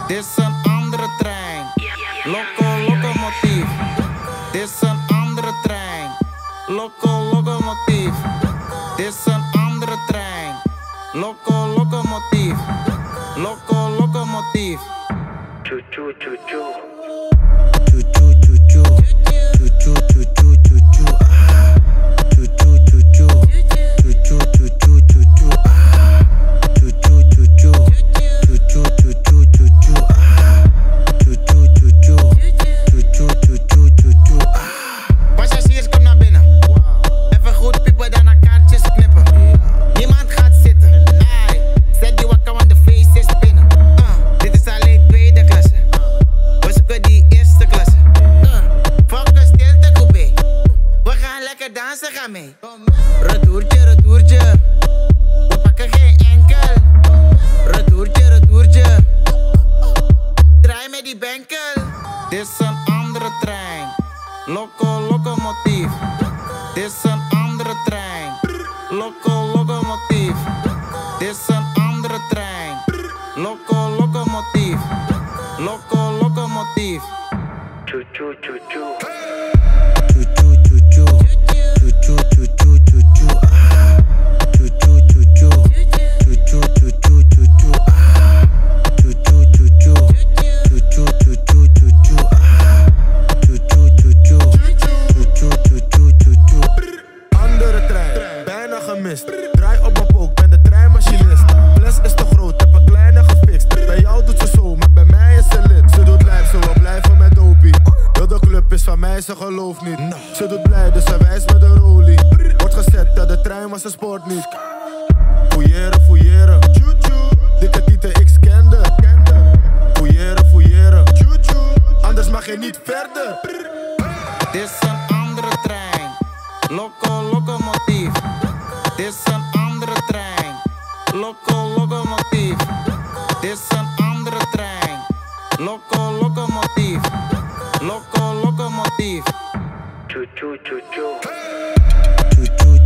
Dit is een andere trein. Locomotief. Dit is een andere trein. Locomotief. Dit is een andere trein. Locomotief. Locomotief. Choo choo choo choo. Passagiers, kom naar binnen. Even goed piepen, daarna kaartjes knippen. Niemand gaat zitten. Ai, zet die wakker, want de feest is binnen. Dit is alleen tweede klasse. We zoeken die eerste klasse. Focus, stilte, coupé. We gaan lekker dansen, ga mee. Retourtje, retourtje. We pakken geen enkel. Retourtje, retourtje. Draai met die benkel. Dit is een andere trein. Locomotief. Dit is een andere trein. Locomotief. Dit is een andere trein. Locomotief. Locomotief. Choo choo choo choo. Andere trein, bijna gemist. Draai op mijn pook, ben de treinmachinist. Fles is te groot, heb een kleine gefixt. Bij jou doet ze zo, maar bij mij is ze lid. Ze doet lijf, zo we blijven met dopie. Heel de club is van mij, ze gelooft niet. Ze doet blij, dus ze wijst met de rolie. Wordt gezet, ja de trein was een sport niet. Fouilleren, fouilleren. Dikke tieten, ik scande. Fouilleren, fouilleren. Anders mag je niet verder. Dit is een andere trein. Locomotief. Dit is een andere trein. Locomotief. Dit is een andere trein. Locomotief. Locomotief. Choo choo choo choo.